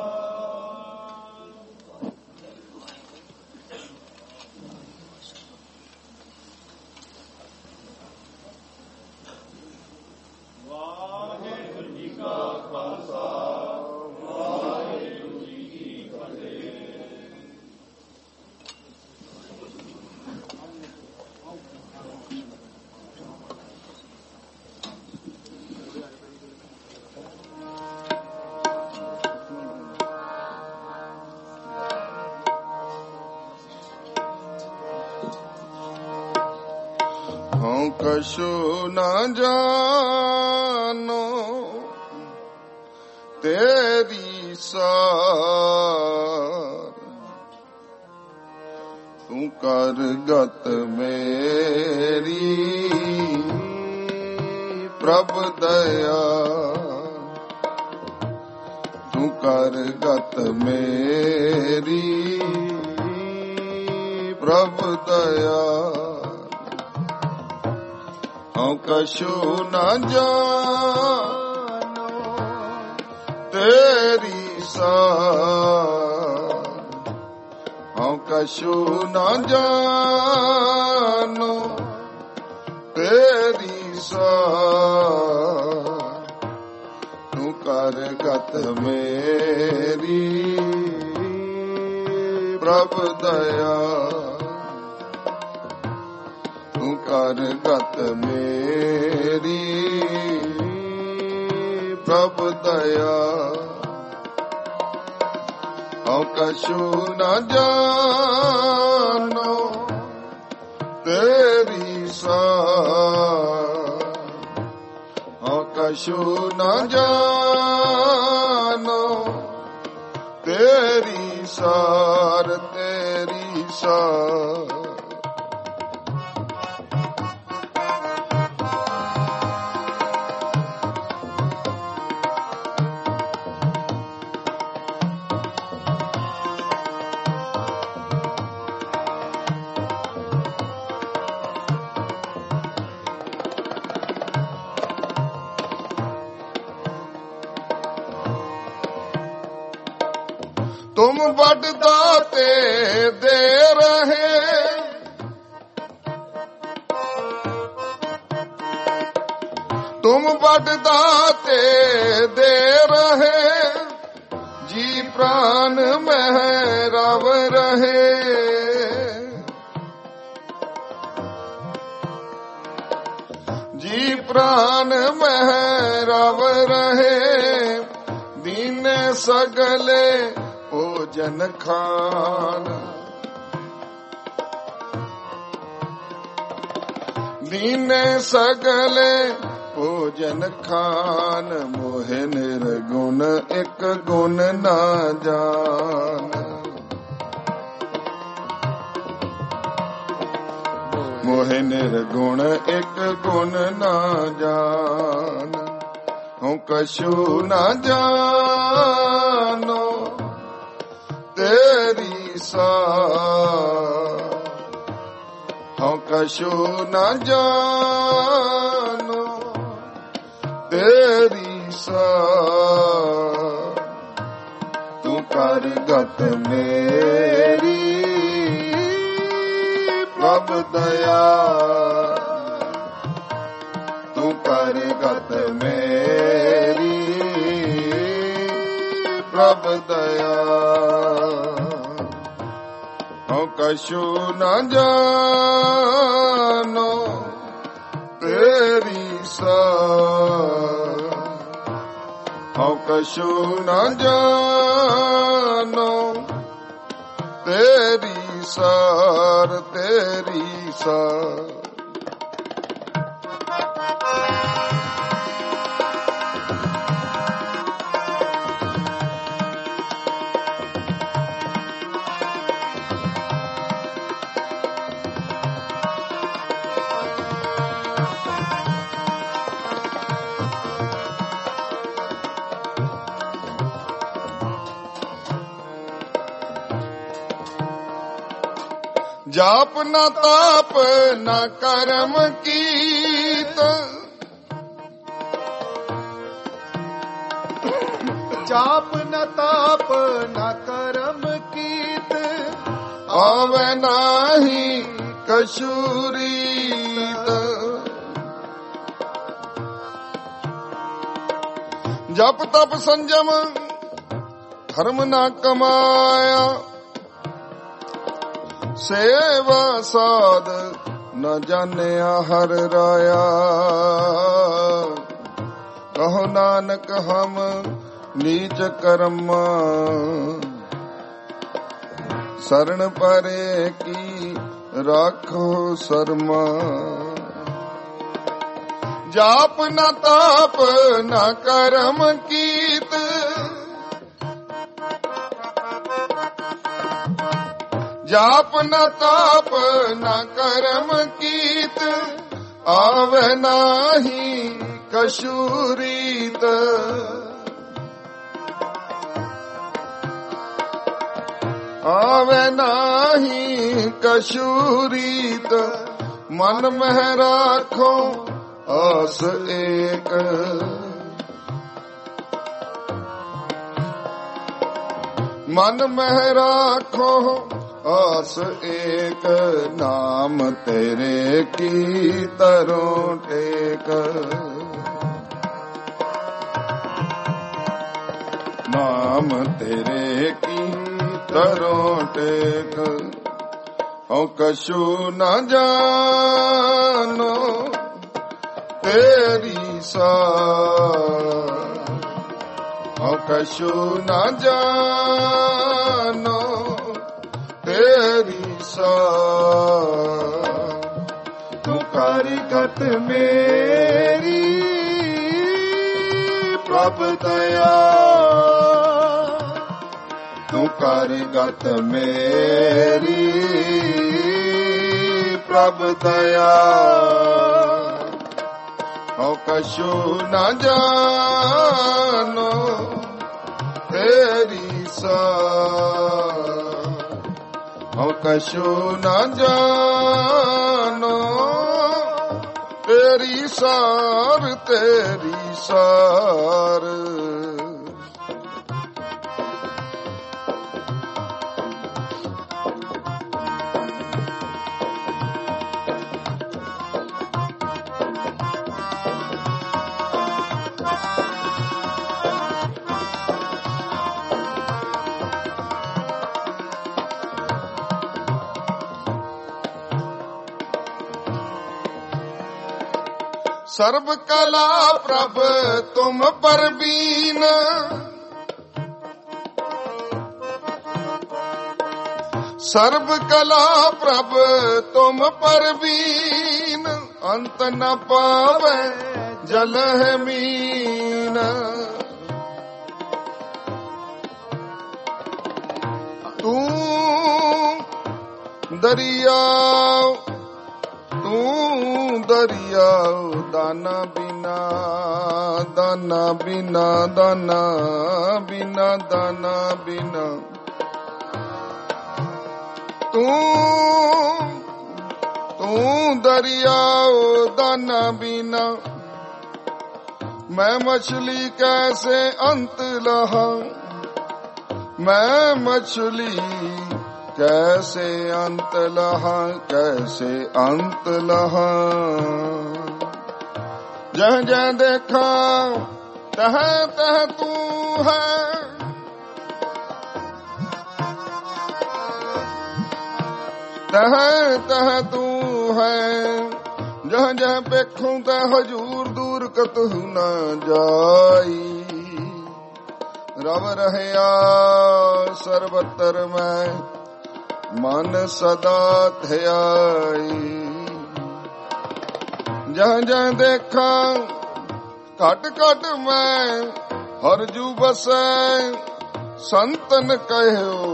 ਵਾਹਿਗੁਰੂ ਜੀ ਕਾ ਖਾਲਸਾ, ਵਾਹਿਗੁਰੂ ਜੀ ਕੀ ਫਤਿਹ। ਕਛੂ ਨਾ ਜਾਨੋ ਤੇਰੀ ਸਾਰ, ਤੂੰ ਕਰ ਗਤ ਮੇਰੀ ਪ੍ਰਭ ਦਇਆ, ਤੂੰ ਕਰ ਗਤ ਮੇਰੀ ਪ੍ਰਭ ਦਇਆ। ਹਉ ਕਛੂ ਨਾ ਜਾਨੋ ਤੇਰੀ ਸਾਰ, ਹਉ ਕਛੂ ਨਾ ਜਾਨੋ ਤੇਰੀ ਸਾਰ, ਤੂੰ ਕਰ ਗਤ ਮੇਰੀ ਪ੍ਰਭ ਦਇਆ, ਤੂੰ ਕਰ ਗਤ ਮੇਰੀ ਪ੍ਰਭ ਦਇਆ। ਹਉ ਕਛੂ ਨਾ ਜਾਨੋ ਤੇਰੀ ਸਾਰ, ਹਉ ਕਛੂ ਨਾ ਜਾਨੋ ਤੇਰੀ ਸਾਰ, ਤੇਰੀ ਸਾਰ। ਤੁਮ ਵੱਡ ਦਾਤੇ ਦੇ ਰਹੇ, ਤੁਮ ਵੱਡ ਦਾਤੇ ਦੇ ਰਹੇ, ਜੀ ਪ੍ਰਾਨ ਮਹਿ ਰਵ ਰਹੇ। ਜੀ ਪ੍ਰਾਨ ਮਹਿ ਰਵ ਰਹੇ, ਦੀਨੇ ਸਗਲੇ ਭੋਜਨ ਖਾਨ। ਦੀਨੇ ਸਗਲੇ ਭੋਜਨ ਖਾਨ, ਮੋਹਿ ਨਿਰਗੁਣ ਇੱਕ ਗੁਣ ਨਾ ਜਾਨ। ਮੋਹਿ ਨਿਰਗੁਣ ਇੱਕ ਗੁਣ ਨਾ ਜਾਨ। ਹਉ ਕਛੂ ਨਾ ਜਾਨੋ ਤੇਰੀ ਸਾਰ, ਹਉ ਕਛੂ ਨਾ ਜਾਨੋ ਤੇਰੀ ਸਾਰ, ਤੂੰ ਕਰ ਗਤ ਮੇਰੀ ਪ੍ਰਭ ਦਇਆ, ਤੂੰ ਕਰ ਗਤ ਮੇਰੀ ਪ੍ਰਭ ਦਇਆ। ਹਉ ਕਛੂ ਨਾ ਜਾਨੋ ਤੇਰੀ ਸਾਰ, ਹਉ ਕਛੂ ਨਾ ਜਾਨੋ ਤੇਰੀ ਸਾਰ, ਤੇਰੀ ਸਾਰ। ਜਾਪ ਨਾ ਤਾਪ ਨਾ ਕਰਮ ਕੀਤ, ਜਾਪ ਨਾ ਤਾਪ ਨਾ ਕਰਮ ਕੀਤ, ਆਵੇ ਨਾਹੀ ਕਛੂ ਰੀਤ। ਜਪ ਤਪ ਸੰਜਮ ਧਰਮ ਨਾ ਕਮਾਇਆ, ਸੇਵਾ ਸਾਧ ਨ ਜਾਣਿਆ ਹਰ ਰਾਇਆ। ਕਹੋ ਨਾਨਕ ਹਮ ਨੀਚ ਕਰਮ, ਸਰਣ ਪਰੇ ਕੀ ਰਾਖੋ ਸਰਮਾ। ਜਾਪ ਨਾ ਤਾਪ ਨਾ ਕਰਮ ਕੀਤ, ਜਾਪ ਨਾ ਤਾਪ ਨਾ ਕਰਮ ਕੀਤ, ਆਵੇ ਨਾਹੀ ਕਛੂ ਰੀਤ। ਆਵੇ ਨਾਹੀ ਕਛੂ ਰੀਤ, ਮਨ ਮਹਿ ਰਾਖੋ ਆਸ ਏਕ। ਮਨ ਮਹਿ ਰਾਖੋ ਆਸ ਏਕ, ਨਾਮ ਤੇਰੇ ਕੀ ਤਰੋਂ ਟੇਕ। ਨਾਮ ਤੇਰੇ ਕੀ ਤਰੋਂ ਟੇਕ, ਹਉ ਕਛੂ ਨਾ ਜਾਨੋ ਤੇਰੀ ਸਾਰ। ਹਉ ਕਛੂ ਨਾ ਜਾਨੋ ਤੇਰੀ ਸਾਰ। ਤੂੰ ਕਾਰਿਗਤ ਮੇਰੀ ਪ੍ਰਭ ਦਇਆ, ਤੂੰ ਕਾਰਿਗਤ ਮੇਰੀ ਪ੍ਰਭ ਦਇਆ। ਹਉ ਕਛੂ ਨਾ ਜਾਨੋ ਤੇਰੀ ਸਾਰ। ਹਉ ਕਛੂ ਨਾ ਜਾਨੋ ਤੇਰੀ ਸਾਰ, ਤੇਰੀ ਸਾਰ। ਸਰਬ ਕਲਾ ਪ੍ਰਭ ਤੁਮ ਪਰਬੀਨ, ਸਰਬ ਕਲਾ ਪ੍ਰਭ ਤੁਮ ਪਰਬੀਨ। ਅੰਤ ਨ ਪਾਵੈ ਜਲਹਿ ਮੀਨ। ਤੂੰ ਦਰਿਆ, ਤੂੰ ਦਰਿਆ, ਦਾਨਾ ਬਿਨਾ, ਦਾਨਾ ਬਿਨਾ, ਦਾਨਾ ਬਿਨਾ, ਦਾਨਾ ਬਿਨਾ। ਤੂੰ ਤੂੰ ਦਰਿਆ, ਦਾਨਾ ਬਿਨਾ। ਮੈਂ ਮਛਲੀ ਕੈਸੇ ਅੰਤ ਲਹਾ, ਮੈਂ ਮਛਲੀ कैसे अंत लहा, कैसे अंत लहा। जह जह देखा तह तह तू है, तह तह तू है। जह जह देखूं तह हजूर दूर कतहु न जाई। रव रहया सर्वत्र मैं मन सदा ध्याई। जहाँ जहाँ देखा घट घट मैं हर जू बसै। संतन कहो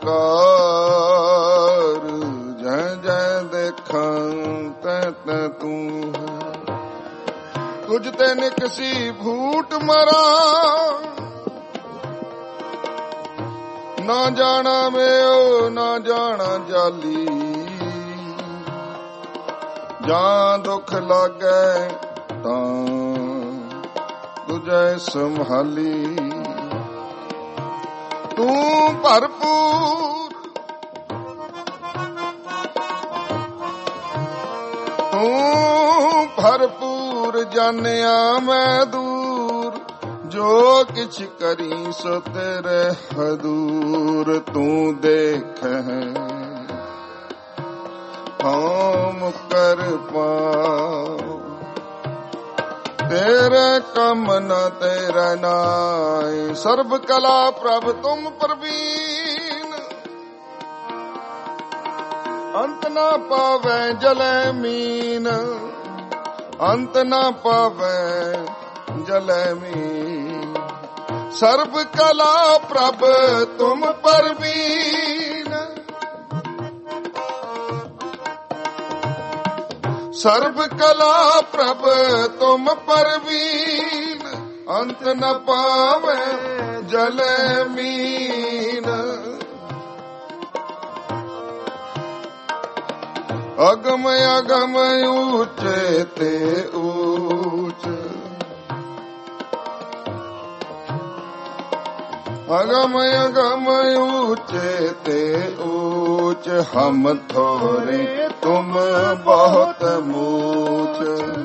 पुकार, जहाँ जहाँ देखा तह तह तू है। तुझ ते निकसी भूट मरा, ना जाना में ना जाना जाली। जां दुख लागे तां तुझे संभाली। तू भरपूर, तू भरपूर जानिया मैं दूर। जो किछ करी सो तेरे हदूर। तू देख है हम कर पाओ, तेरे कम न तेरा नाय। सर्व कला प्रभ तुम प्रवीण, अंत न पावे जले मीन। ਅੰਤ ਨਾ ਪਾਵੈ ਜਲੈ ਮੀਨ। ਸਰਬ ਕਲਾ ਪ੍ਰਭ ਤੁਮ ਪਰਵੀਨ, ਸਰਬ ਕਲਾ ਪ੍ਰਭ ਤੁਮ ਪਰਵੀਨ। ਅੰਤ ਨ ਪਾਵੈ ਜਲੈ ਮੀਨ। ਅਗਮ ਅਗਮ ਊਚੇ ਤੇ ਊਚ, ਅਗਮ ਅਗਮ ਊਚੇ ਤੇ ਊਚ। ਹਮ ਥੋਰੇ ਤੁਮ ਬਹੁਤ ਮੂਚ,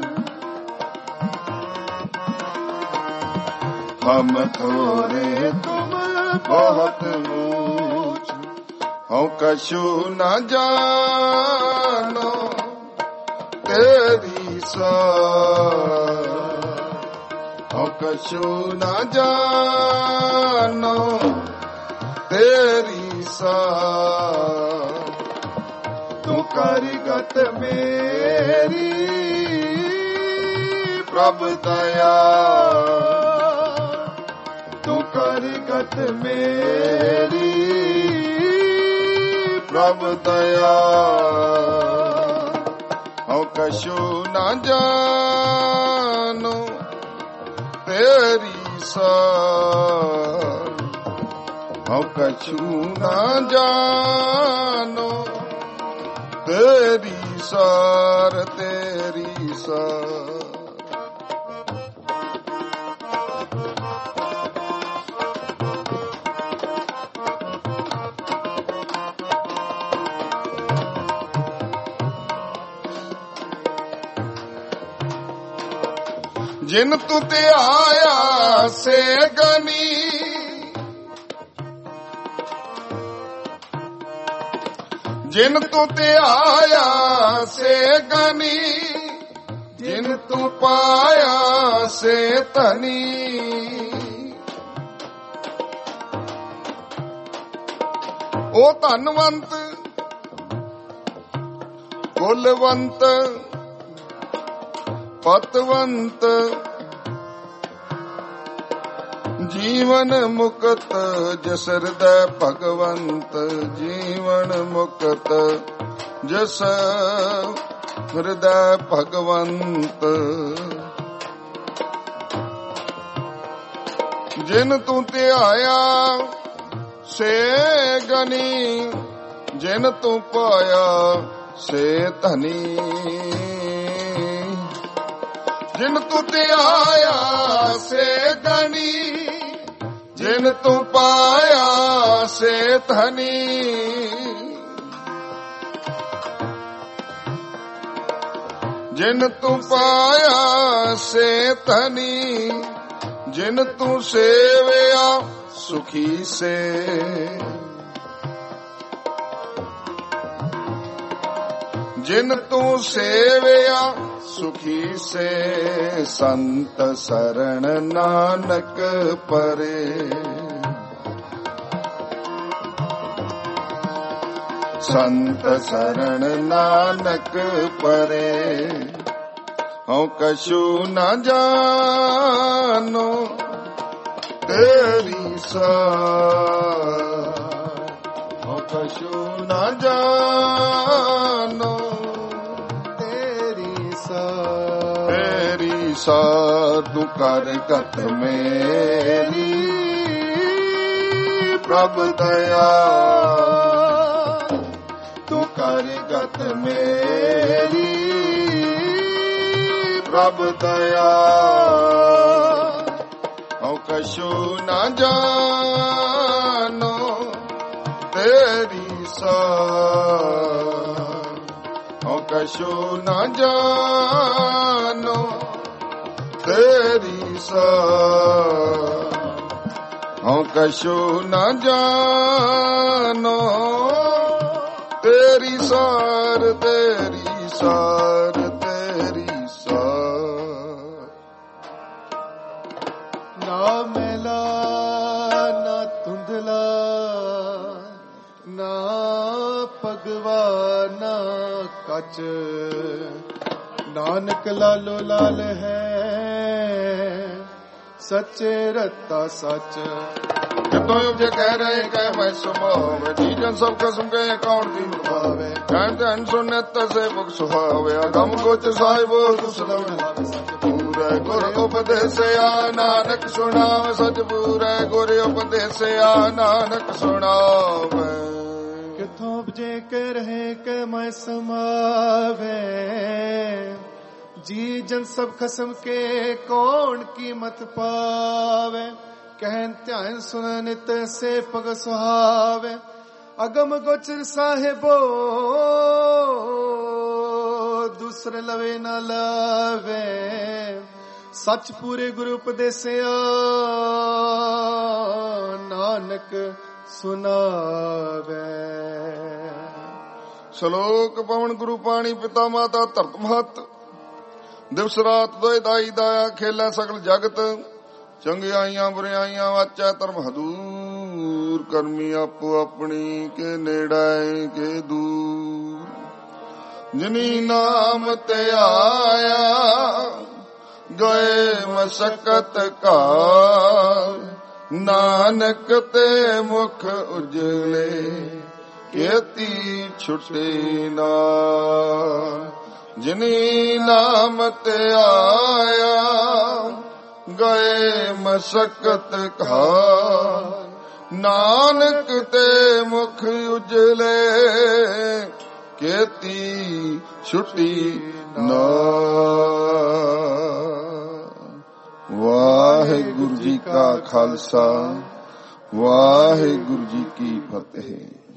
ਹਮ ਥੋਰੇ ਤੁਮ ਬਹੁਤ ਮੂਚ। ਹਉ ਕਛੂ ਨ ਜਾਨੋ ਤੇਰੀ ਸਾਰ, ਹਉ ਕਛੂ ਨ ਜਾਨੋ ਤੇਰੀ ਸਾਰ। ਤੂੰ ਕਾਰਿਗਤ ਮੇਰੀ ਪ੍ਰਭ ਦਇਆ, ਤੂੰ ਕਾਰਿਗਤ ਮੇਰੀ ਪ੍ਰਭ ਦਇਆ। ਹਉ ਕਛੂ ਨ ਜਾਨੋ ਤੇਰੀ ਸਾਰ, ਹਉ ਕਛੂ ਨ ਜਾਨੋ ਤੇਰੀ ਸਾਰ, ਤੇਰੀ ਸਾਰ। ਜਿਨ ਤੂੰ ਧਿਆਇਆ ਸੇ ਗਨੀ, ਜਿਨ ਤੂੰ ਧਿਆਇਆ ਸੇ ਗਨੀ। ਜਿਨ ਤੂੰ ਪਾਇਆ ਸੇ ਧਨੀ। ਉਹ ਧਨਵੰਤ ਕੁਲਵੰਤ ਪਤਵੰਤ, ਜੀਵਨ ਮੁਕਤ ਜਿਸ ਹਿਰਦੈ ਭਗਵੰਤ। ਜੀਵਨ ਮੁਕਤ ਜਿਸ ਹਿਰਦੈ ਭਗਵੰਤ। ਜਿਨ ਤੂੰ ਧਿਆਇਆ ਸੇ ਗਨੀ, ਜਿਨ ਤੂੰ ਪਾਇਆ ਸੇ ਧਨੀ। ਜਿਨ ਤੂੰ ਧਿਆਇਆ ਸੇ ਗਨੀ, ਜਿਨ ਤੂੰ ਪਾਇਆ ਸੇ ਧਨੀ। ਜਿਨ ਤੂੰ ਪਾਇਆ ਸੇ ਧਨੀ। ਜਿਨ ਤੂੰ ਸੇਵਿਆ ਸੁਖੀ ਸੇ। ਜਿਨ ਤੂੰ ਸੇਵਿਆ ਸੁਖੀ ਸੇ। ਸੰਤ ਸਰਣ ਨਾਨਕ ਪਰੇ। ਸੰਤ ਸਰਣ ਨਾਨਕ ਪਰੇ। ਹਉ ਕਛੂ ਨ ਜਾਨੋ ਤੇਰੀ ਸਾਰ। ਹਉ ਕਛੂ ਨ ਜਾਨੋ ਤੇਰੀ ਸਾਰ। ਤੇਰੀ ਸਾਰ ਤੂੰ ਕਾਰਿਗਤ ਮੇਰੀ ਪ੍ਰਭ ਦਇਆ। ਤੂੰ ਕਾਰਿਗਤ ਮੇਰੀ ਪ੍ਰਭ ਦਇਆ। ਹਉ ਕਛੂ ਨ ਜਾਨੋ ਤੇਰੀ ਸਾਰ। ਹਉ ਕਛੂ ਨ ਜਾਨੋ ਤੇਰੀ ਸਾਰ। ਹਉ ਕਛੂ ਨ ਜਾਨੋ ਤੇਰੀ ਸਾਰ। ਤੇਰੀ ਸਾਰ ਤੇਰੀ ਸਾਰ। ਨਾ ਮੈਲਾ ਨਾ ਧੁੰਦਲਾ ਨਾ ਭਗਵਾ ਨਾ ਕੱਚ। ਨਾਨਕ ਲਾਲੋ ਲਾਲ ਹੈ ਸੱਚੇ ਰਤਾ ਸੱਚ। ਕਿਤੋਂ ਉਪਜੇ ਕਹਿ ਰਹੇ ਕਹਿ ਮੈਂ ਸੁਭਾਵੇ ਜੀ ਜਨ ਸਭ ਕਸਮ ਕੇ ਕੌਣ ਦੀ ਭਾਵੇ ਕਹਿਣ ਧਨ ਸੁਨਤ ਸੇ ਮੁਖ ਸੁਹਾਵੇ ਅਗਮ ਗੋਚ ਸਾਹਿਬੋ ਤੁਸਲਮ ਪੂਰੇ ਗੁਰ ਉਪਦੇਸਿਆ ਨਾਨਕ ਸੁਣਾਵੇ ਸਚ ਪੂਰੇ ਗੁਰ ਉਪਦੇਸਿਆ ਨਾਨਕ ਸੁਣਾਵੇ। ਕਿਥੋਂ ਉਪਜੇ ਕਹਿ ਰਹੇ ਕਹਿ ਮੈਂ ਸਮਾਵੇ ਜੀ ਜਨ ਸਭ ਖਸਮ ਕੇ ਕੌਣ ਕੀਮਤ ਪਾਵੇ ਕਹਿਨ ਧਿਆਨ ਸੁਣ ਨਿਤ ਸੇ ਪਗ ਸੁਹਾਵੇ ਅਗਮ ਗੋਚਰ ਸਾਹਿਬੋ ਦੂਸਰੇ ਲਵੇ ਨਾ ਲਾਵੇ ਸੱਚ ਪੂਰੇ ਗੁਰੂ ਉਪਦੇਸਿਆ ਨਾਨਕ ਸੁਨਾਵੇ। ਸ਼ਲੋਕ ਪਵਨ ਗੁਰੂ ਪਾਣੀ ਪਿਤਾ ਮਾਤਾ ਧਰਤ ਮਹਤ ਦਿਵਸ ਰਾਤ ਦੋਇ ਦਾਈ ਦਾਇਆ ਖੇਲੇ ਸਗਲ ਜਗਤ ਚੰਗਿਆਈਆਂ ਬੁਰਿਆਈਆਂ ਵਾਚੈ ਧਰਮ ਹਦੂਰ ਕਰਮੀ ਆਪੋ ਆਪਣੀ ਕੇ ਨੇੜੇ ਕੇ ਦੂਰ ਜਿਨੀ ਨਾਮ ਤੇ ਆਇਆ ਗਏ ਮਸਕਤ ਘਾਰ ਨਾਨਕ ਤੇ ਮੁਖ ਉਜਲੇ ਕੇਤੀ ਛੁਟੇ ਨਾ ਜਿਨੀ ਨਾਮ ਤੇ ਆਇਆ ਗਏ ਮਸਕਤ ਘਾਰ ਨਾਨਕ ਤੇ ਮੁਖ ਉਜਲੇ ਕੇਤੀ ਛੁਟੀ ਨਾ। ਵਾਹਿਗੁਰੂ ਜੀ ਕਾ ਖਾਲਸਾ ਵਾਹਿਗੁਰੂ ਜੀ ਕੀ ਫਤਿਹ।